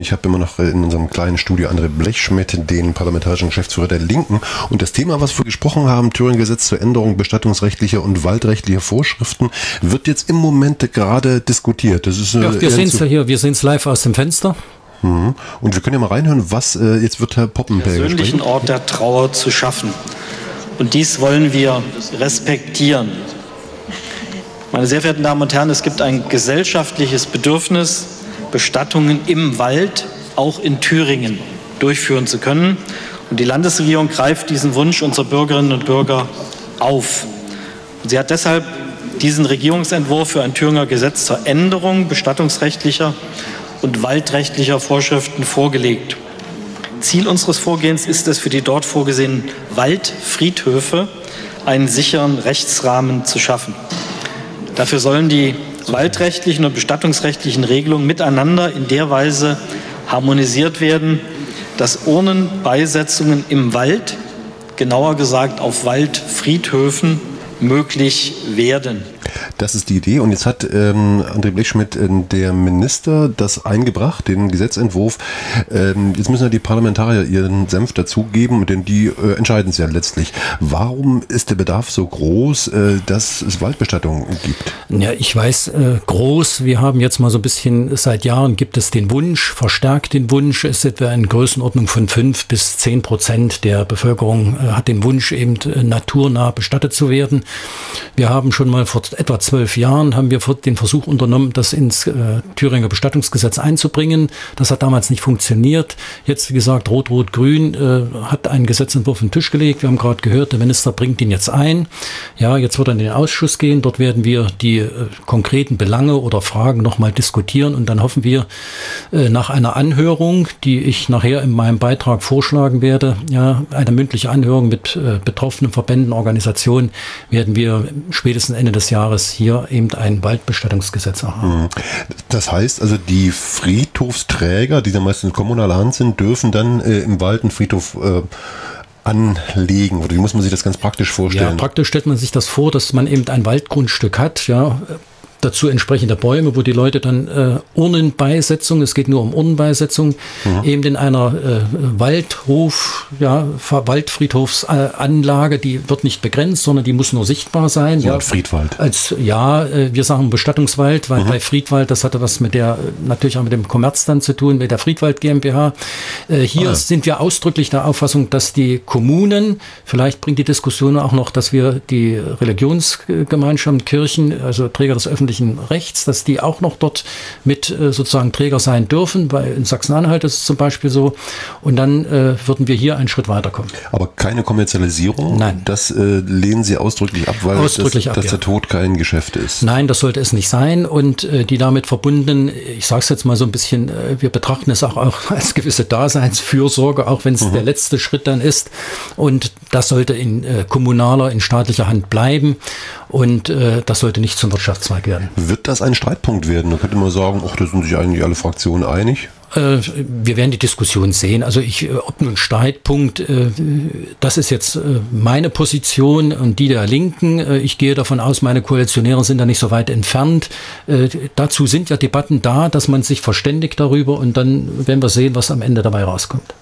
Ich habe immer noch in unserem kleinen Studio André Blechschmidt, den parlamentarischen Geschäftsführer der Linken. Und das Thema, was wir gesprochen haben, Thüringer Gesetz zur Änderung bestattungsrechtlicher und waldrechtlicher Vorschriften, wird jetzt im Moment gerade diskutiert. Das ist, ja, wir sehen es ja hier, wir sehen es live aus dem Fenster. Und wir können ja mal reinhören, was jetzt wird Herr Poppenberger sprechen. Persönlichen Ort der Trauer zu schaffen. Und dies wollen wir respektieren. Meine sehr verehrten Damen und Herren, es gibt ein gesellschaftliches Bedürfnis, Bestattungen im Wald, auch in Thüringen, durchführen zu können. Und die Landesregierung greift diesen Wunsch unserer Bürgerinnen und Bürger auf. Und sie hat deshalb diesen Regierungsentwurf für ein Thüringer Gesetz zur Änderung bestattungsrechtlicher und waldrechtlicher Vorschriften vorgelegt. Ziel unseres Vorgehens ist es, für die dort vorgesehenen Waldfriedhöfe einen sicheren Rechtsrahmen zu schaffen. Dafür sollen die waldrechtlichen und bestattungsrechtlichen Regelungen miteinander in der Weise harmonisiert werden, dass Urnenbeisetzungen im Wald, genauer gesagt auf Waldfriedhöfen, möglich werden. Das ist die Idee. Und jetzt hat André Blechschmidt, der Minister, das eingebracht, den Gesetzentwurf. Jetzt müssen ja die Parlamentarier ihren Senf dazugeben, denn die entscheiden es ja letztlich. Warum ist der Bedarf so groß, dass es Waldbestattungen gibt? Ja, ich weiß, groß. Wir haben jetzt mal so ein bisschen, seit Jahren gibt es den Wunsch, verstärkt den Wunsch. Es ist etwa in Größenordnung von 5-10% der Bevölkerung hat den Wunsch, eben naturnah bestattet zu werden. Wir haben schon mal vor etwa 12 Jahren haben wir den Versuch unternommen, das ins Thüringer Bestattungsgesetz einzubringen. Das hat damals nicht funktioniert. Jetzt, wie gesagt, Rot-Rot-Grün hat einen Gesetzentwurf auf den Tisch gelegt. Wir haben gerade gehört, der Minister bringt ihn jetzt ein. Ja, jetzt wird er in den Ausschuss gehen. Dort werden wir die konkreten Belange oder Fragen nochmal diskutieren und dann hoffen wir nach einer Anhörung, die ich nachher in meinem Beitrag vorschlagen werde, ja, eine mündliche Anhörung mit betroffenen Verbänden, Organisationen, werden wir spätestens Ende des Jahres hier eben ein Waldbestattungsgesetz haben. Das heißt also, die Friedhofsträger, die ja meistens in kommunaler Hand sind, dürfen dann im Wald einen Friedhof anlegen, oder wie muss man sich das ganz praktisch vorstellen? Ja, praktisch stellt man sich das vor, dass man eben ein Waldgrundstück hat, ja, dazu entsprechende Bäume, wo die Leute dann Urnenbeisetzung, es geht nur um Urnenbeisetzung, eben in einer Waldfriedhofsanlage, die wird nicht begrenzt, sondern die muss nur sichtbar sein. So ja, Friedwald. Wir sagen Bestattungswald, weil bei Friedwald, das hatte was natürlich auch mit dem Kommerz dann zu tun, mit der Friedwald GmbH. Hier sind wir ausdrücklich der Auffassung, dass die Kommunen, vielleicht bringt die Diskussion auch noch, dass wir die Religionsgemeinschaften, Kirchen, also Träger des öffentlichen Rechts, dass die auch noch dort mit sozusagen Träger sein dürfen, weil in Sachsen-Anhalt ist es zum Beispiel so. Und dann würden wir hier einen Schritt weiterkommen. Aber keine Kommerzialisierung? Nein. Das lehnen Sie ausdrücklich ab, weil der Tod kein Geschäft ist? Nein, das sollte es nicht sein. Und die damit verbundenen, ich sage es jetzt mal so ein bisschen, wir betrachten es auch als gewisse Daseinsfürsorge, auch wenn es der letzte Schritt dann ist. Und das sollte in kommunaler, in staatlicher Hand bleiben. Und das sollte nicht zum Wirtschaftszweig werden. Wird das ein Streitpunkt werden? Da könnte man sagen, da sind sich eigentlich alle Fraktionen einig. Wir werden die Diskussion sehen. Also ob nun Streitpunkt, das ist jetzt meine Position und die der Linken. Ich gehe davon aus, meine Koalitionäre sind da nicht so weit entfernt. Dazu sind ja Debatten da, dass man sich verständigt darüber und dann werden wir sehen, was am Ende dabei rauskommt.